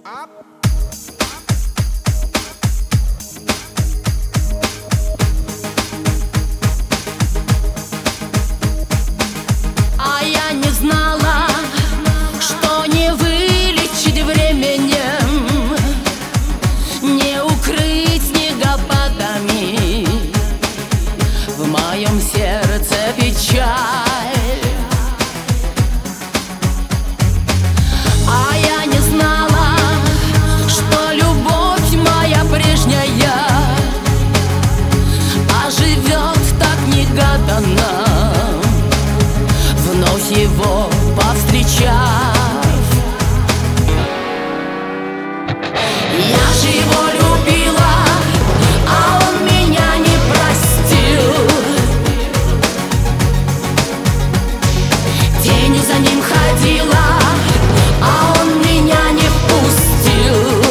А я не знала, что не вылечить временем, не укрыть снегопадами в моем сердце печаль. А я не знала, что любовь моя прежняя оживет так негаданно, вновь его повстречав. Я же его любила, а он меня не простил. Тенью за ним ходила, а он меня не впустил.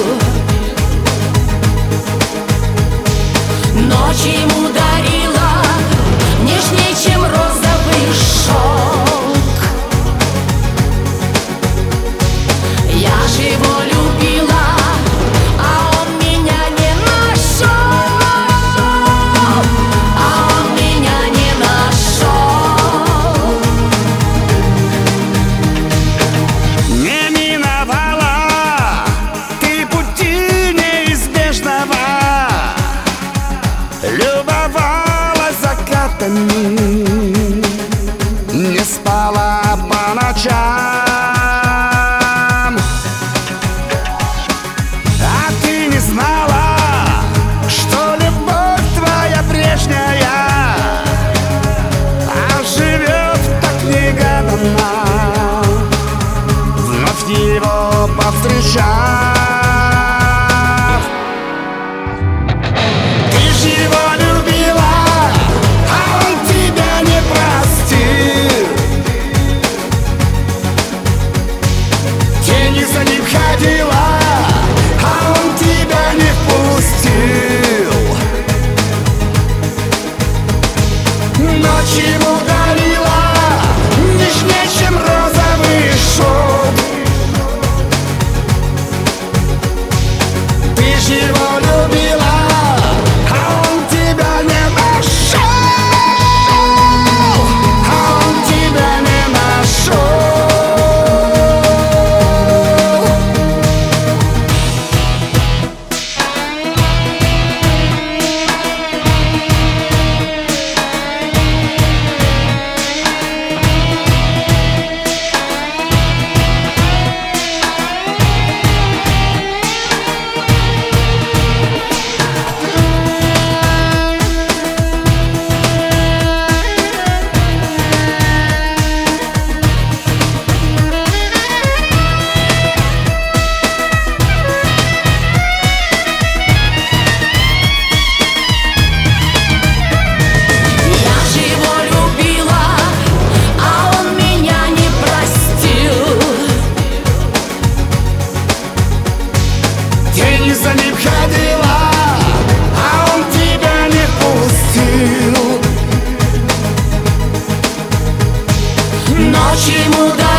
Ночь ему дарила нежнее, чем розовый шелк. Я же его любила, а он меня не нашел. А он меня не нашел. Не миновала ты пути неизбежного, любовалась закатами, не спала по ночам. А ты не знала, что любовь твоя прежняя оживет так негаданно, вновь его повстречав. Ты ж его любила, а он тебя не простил. Тенью за ним ходила, а он тебя не впустил. Ночь ему дарила нежнее, чем розовый шелк. Ты ж его любила, а он тебя не нашел. А он тебя не нашел. Тенью за ним ходила, а он тебя не впустил. Ночь ему